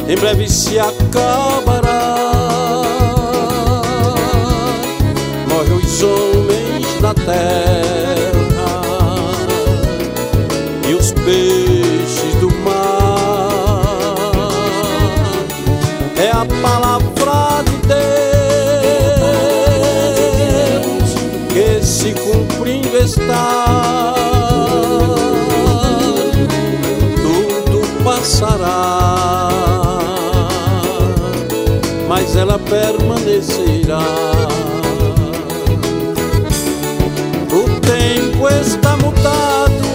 em breve se acabará. Morrem os homens da terra e os peixes do mar. É a palavra de Deus que se cumprindo está. Tudo passará, mas ela permanecerá. O tempo está mudado,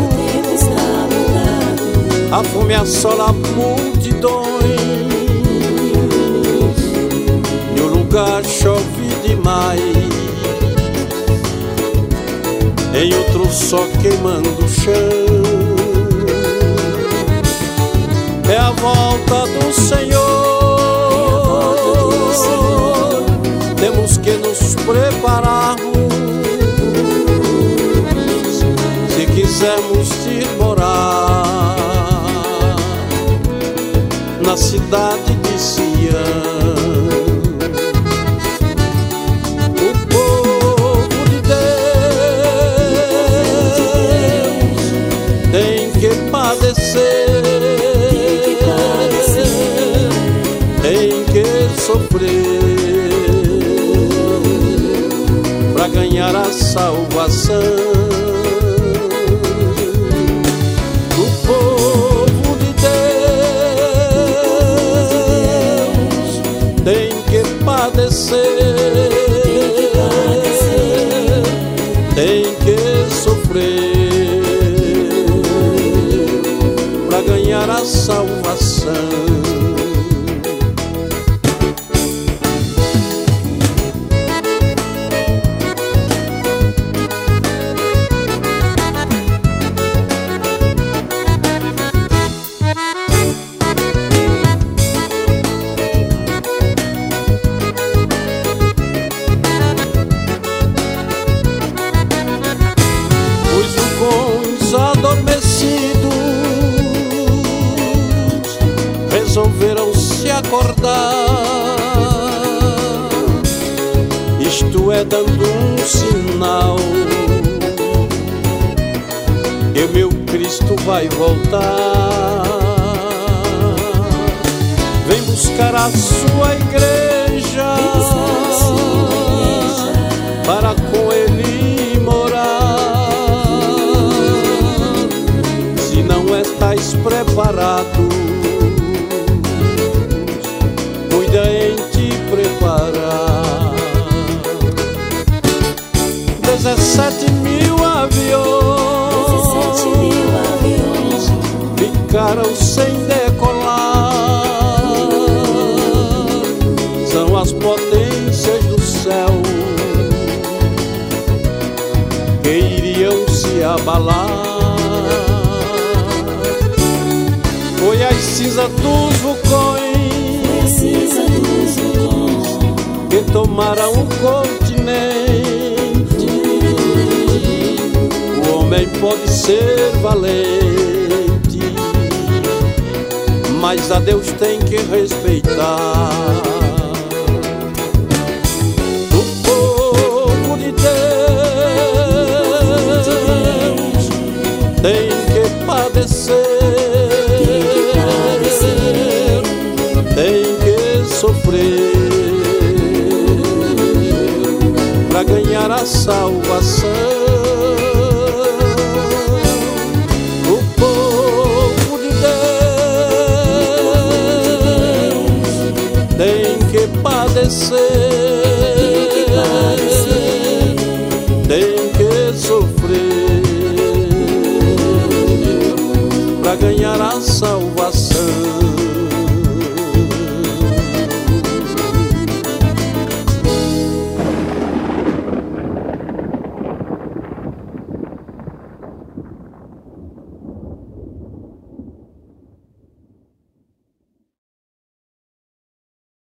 a fome assola multidões, e o lugar chove demais, em outro só queimando o chão. É a volta do Senhor, temos que nos prepararmos se quisermos ir morar na cidade de Sião. O povo de Deus tem que padecer, tem que sofrer pra ganhar a salvação. O povo de Deus tem que padecer, tem que sofrer pra ganhar a salvação. Adormecidos resolveram se acordar, isto é, dando um sinal que o meu Cristo vai voltar. Vem buscar a sua igreja para com ele morar. Estás preparado, cuida em te preparar. 17 mil aviões ficaram sem decolar. São as potências do céu que iriam se abalar. Foi a cinza dos vulcões que tomaram o continente. O homem pode ser valente, mas a Deus tem que respeitar. O povo de Deus tem que padecer, tem que sofrer pra ganhar a salvação. O povo de Deus tem que padecer,